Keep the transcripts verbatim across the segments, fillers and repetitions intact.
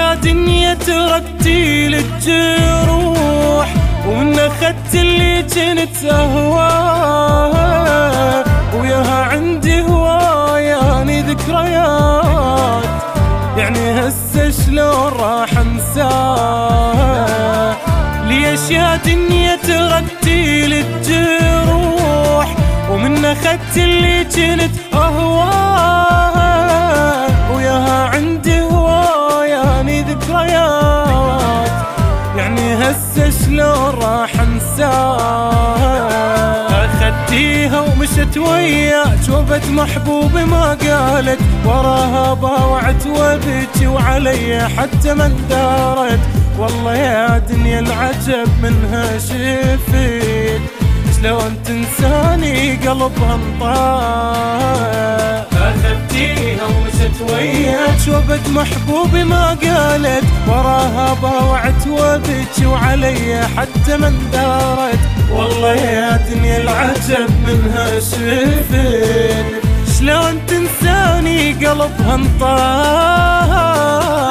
يا دنيا تركتي للجروح، ومن اخدت اللي كنت اهواه، وياها عندي هواياني ذكريات، يعني هسه شلون راح انساه؟ ليش يا دنيا تركتي للجروح، ومن اخدت اللي كنت اهواه، وياها عندي هواياني ذكريات، يعني هسه شلون راح انساه؟ اخدتيها ومشت وياك وبت محبوبي ما قالت، وراها باوعت وبكي وعلي حتى ما اندارت، والله يا دنيا العجب منها شفيت، شلون تنساني قلبها انطاق. اخدتيها ومشت وياك وبت محبوبي ما قالت، وراها باوعت وبكي وعلي حتى ما اندارت، والله يا دنيا العجب منها شفيت، شلون تنساني قلبها انطاق.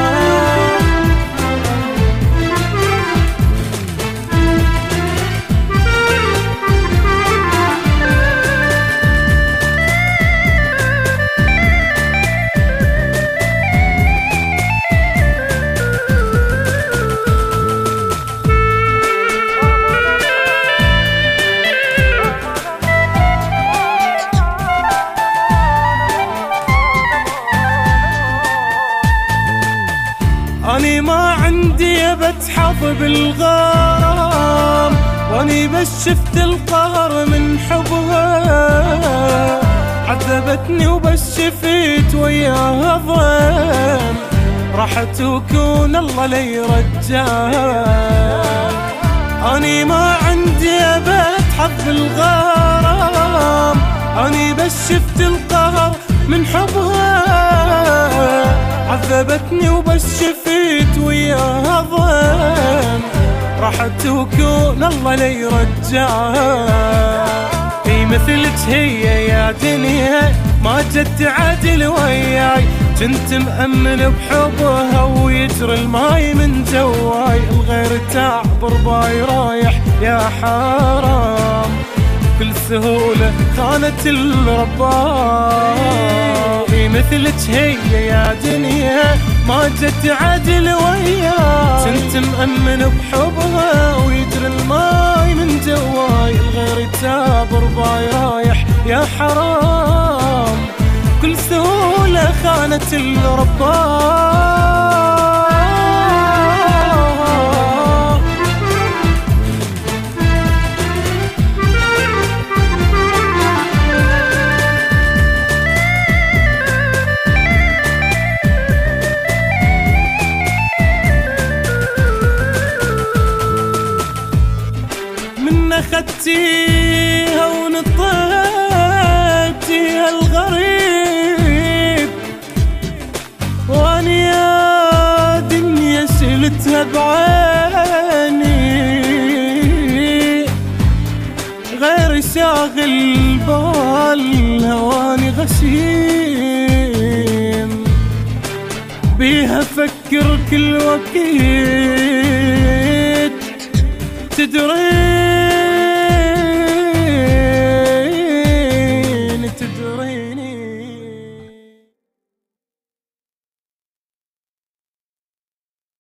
أني ما عندي بتحظ بالغرام، وأني بس شفت القهر من حبها، عذبتني وبس شفيت وياها ضيم، راحت وكون الله لي رجاها. أني ما عندي بتحظ بالغرام، أني بس شفت القهر من حبها، عذبتني وبس شفيت وياها ضيم، راحت وكون الله لي رجاها. في مثلك هي يا دنيا ما جت تعادل وياي، كنت مأمن بحبها ويجري الماي من جواي، الغير تعبر باي رايح يا حرام، بكل سهولة خانت الرباء. في مثلك هي يا دنيا ما جت تعادل وياي، كنت مأمن بحبها ويجري الماي من جواي، الغير تابر باي رايح يا حرام، بكل سهولة خانت الرباء. أخدتيها ونطيتيها الغريب، وأني يا دنيا شلتها بعيني، غير شاغل بالها وأني غشيم، بيها فكر كل وقت تدري